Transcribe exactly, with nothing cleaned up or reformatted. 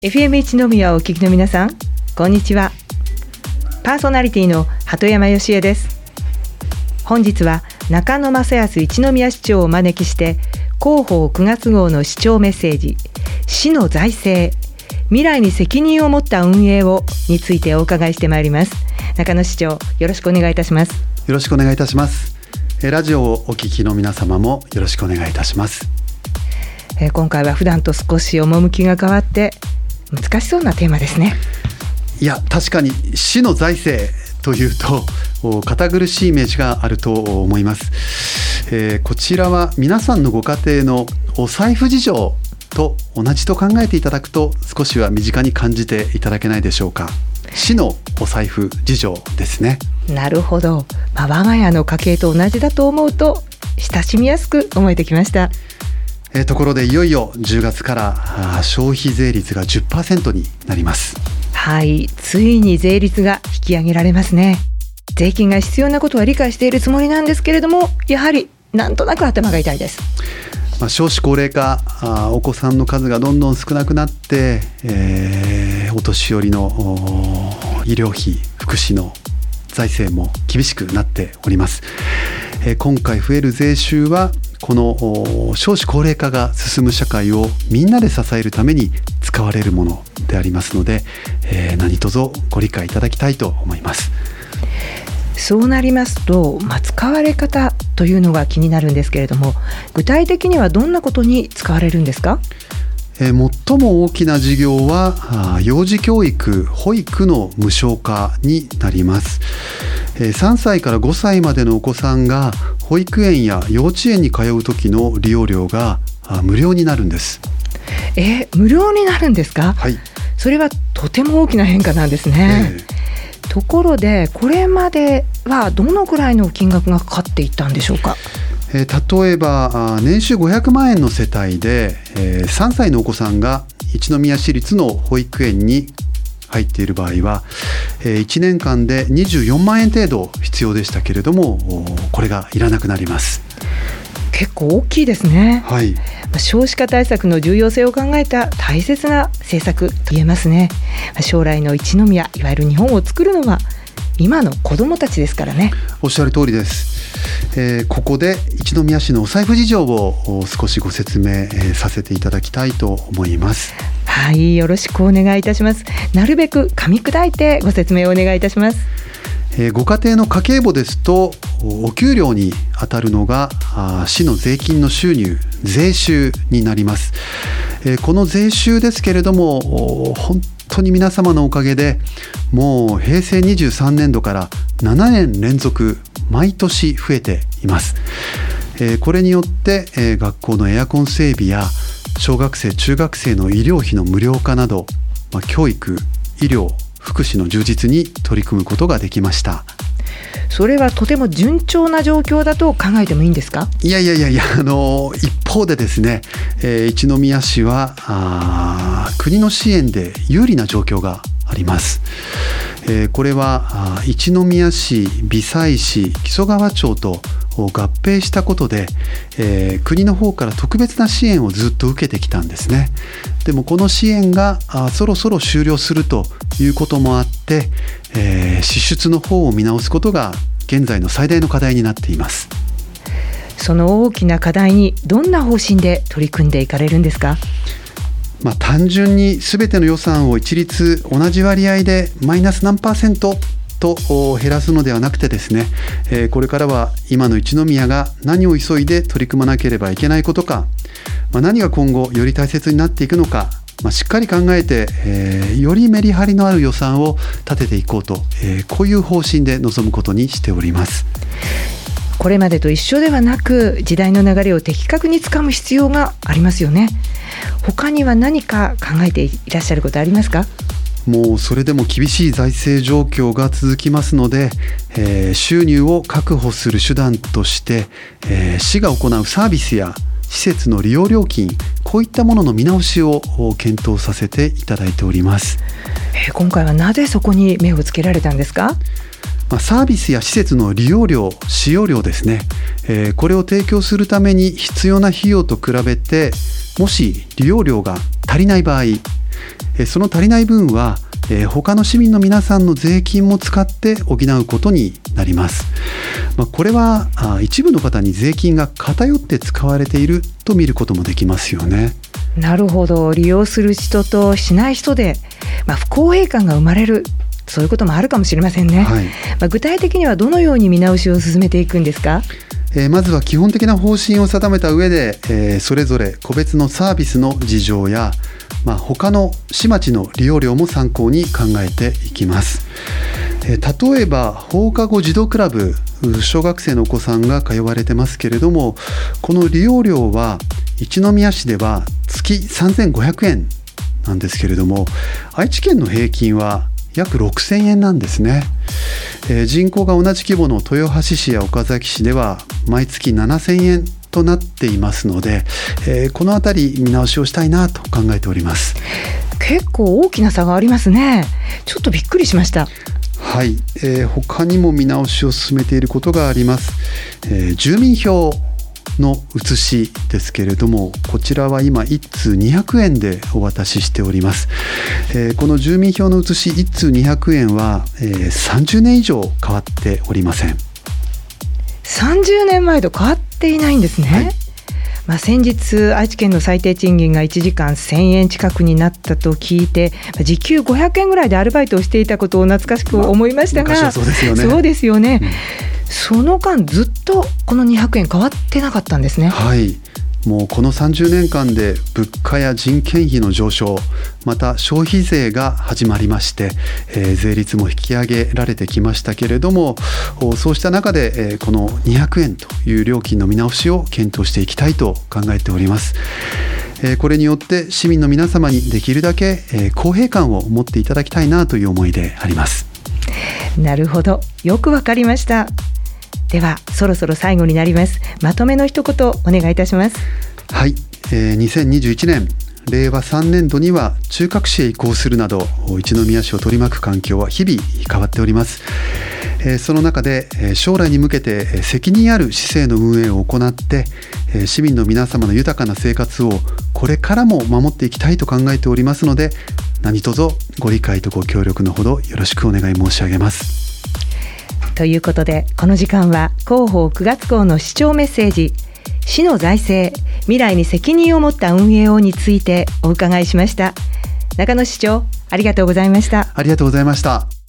エフエム 一宮をお聞きの皆さん、こんにちは。パーソナリティの鳩山義恵です。本日は中野正康一宮市長をお招きして、広報くがつ号の市長メッセージ、市の財政、未来に責任を持った運営をについてお伺いしてまいります。中野市長、よろしくお願いいたします。 よろしくお願いいたします。ラジオをお聞きの皆様もよろしくお願いいたします。 今回は普段と少し趣が変わって難しそうなテーマですね。 いや、確かに市の財政というと堅苦しいイメージがあると思います。えー、こちらは皆さんのご家庭のお財布事情と同じと考えていただくと、少しは身近に感じていただけないでしょうか。市のお財布事情ですね。 なるほど、まあ、我が家の家計と同じだと思うと親しみやすく思えてきました。 えー、ところでいよいよじゅうがつから消費税率が じゅっパーセント になります。 はい、ついに税率が引き上げられますね。税金が必要なことは理解しているつもりなんですけれども、やはりなんとなく頭が痛いです。 まあ、少子高齢化、あお子さんの数がどんどん少なくなって、えー、お年寄りの医療費、福祉の財政も厳しくなっております。えー、今回増える税収はこの少子高齢化が進む社会をみんなで支えるために使われるものでありますので、えー、何卒ご理解いただきたいと思います。 そうなりますと、まあ、使われ方というのが気になるんですけれども、具体的にはどんなことに使われるんですか？ えー、最も大きな事業は幼児教育、保育の無償化になります。えー、さんさいからごさいまでのお子さんが保育園や幼稚園に通う時の利用料が無料になるんです。 えー、無料になるんですか？ はい、それはとても大きな変化なんですね。えー、ところでこれまではどのくらいの金額がかかっていったんでしょうか？ えー、例えば年収ごひゃくまんえんの世帯で、えー、さんさいのお子さんが一宮市立の保育園に入っている場合は、えー、いちねんかんでにじゅうよんまんえん程度必要でしたけれども、これがいらなくなります。 結構大きいですね。 はい、 少子化対策の重要性を考えた大切な政策と言えますね。将来の一宮、いわゆる日本を作るのは今の子どもたちですからね。 おっしゃる通りです。えー、ここで一宮市のお財布事情を少しご説明、えー、させていただきたいと思います。 はい、よろしくお願いいたします。なるべく噛み砕いてご説明をお願いいたします。 えー、ご家庭の家計簿ですと、お給料に当たるのが市の税金の収入、税収になります。えー、この税収ですけれども、本当に皆様のおかげでもうへいせいにじゅうさんねんどからななねん連続毎年増えています。えー、これによって、えー、学校のエアコン整備や小学生中学生の医療費の無料化など、まあ、教育、医療、福祉の充実に取り組むことができました。 それはとても順調な状況だと考えてもいいんですか？ いやいやいやいや、あの一方でですね、えー、一宮市はあ国の支援で有利な状況があります。えー、これは一宮市、微西市、木曽川町と合併したことで、えー、国の方から特別な支援をずっと受けてきたんですね。でもこの支援があそろそろ終了するということもあって、えー、支出の方を見直すことが現在の最大の課題になっています。 その大きな課題にどんな方針で取り組んでいかれるんですか？ まあ、単純に全ての予算を一律同じ割合でマイナス何パーセントと減らすのではなくてですね、えー、これからは今の一宮が何を急いで取り組まなければいけないことか、まあ、何が今後より大切になっていくのか、まあ、しっかり考えて、えー、よりメリハリのある予算を立てていこうと、えー、こういう方針で臨むことにしております。 これまでと一緒ではなく、時代の流れを的確につかむ必要がありますよね。他には何か考えていらっしゃることありますか？ もうそれでも厳しい財政状況が続きますので、えー、収入を確保する手段として、えー、市が行うサービスや施設の利用料金、こういったものの見直しを検討させていただいております。 えー、今回はなぜそこに目をつけられたんですか？ まあ、サービスや施設の利用料、使用料ですね、えー、これを提供するために必要な費用と比べて、もし利用料が足りない場合、 その足りない分は他の市民の皆さんの税金も使って補うことになります。これは一部の方に税金が偏って使われていると見ることもできますよね。 なるほど。利用する人としない人で、まあ、不公平感が生まれる、そういうこともあるかもしれませんね。はい、まあ、具体的にはどのように見直しを進めていくんですか？ えー、まずは基本的な方針を定めた上で、えー、それぞれ個別のサービスの事情や、まあ、他の市町の利用料も参考に考えていきます。えー、例えば放課後児童クラブ、小学生のお子さんが通われてますけれども、この利用料は一宮市では月さんぜんごひゃくえんなんですけれども、愛知県の平均は約ろくせんえんなんですね。えー、人口が同じ規模の豊橋市や岡崎市では毎月ななせんえんとなっていますので、えー、このあたり見直しをしたいなと考えております。 結構大きな差がありますね。ちょっとびっくりしました。 はい、えー、他にも見直しを進めていることがあります。えー、住民票の写しですけれども、こちらは今いっ通にひゃくえんでお渡ししております。えー、この住民票の写しいっ通にひゃくえんは、えー、さんじゅうねん以上変わっておりません。 さんじゅうねんまえと変わっていないんですね。はい、まあ、先日愛知県の最低賃金がいちじかんせんえん近くになったと聞いて、時給ごひゃくえんぐらいでアルバイトをしていたことを懐かしく思いましたが、 まあ、昔はそうですよね。 そうですよね。うん、その間ずっとこのにひゃくえん変わってなかったんですね。 はい、もうこのさんじゅうねんかんで物価や人件費の上昇、また消費税が始まりまして、えー、税率も引き上げられてきましたけれども、そうした中で、えー、このにひゃくえんという料金の見直しを検討していきたいと考えております。えー、これによって市民の皆様にできるだけ、えー、公平感を持っていただきたいなという思いであります。 なるほど、よくわかりました。ではそろそろ最後になります。まとめの一言お願いいたします。 はい、えー、にせんにじゅういちねんれいわさんねんどには中核市へ移行するなど一宮市を取り巻く環境は日々変わっております。えー、その中で将来に向けて責任ある市政の運営を行って市民の皆様の豊かな生活をこれからも守っていきたいと考えておりますので、何卒ご理解とご協力のほどよろしくお願い申し上げます。 ということでこの時間は広報くがつ号の市長メッセージ、市の財政未来に責任を持った運営をについてお伺いしました。中野市長、ありがとうございました。 ありがとうございました。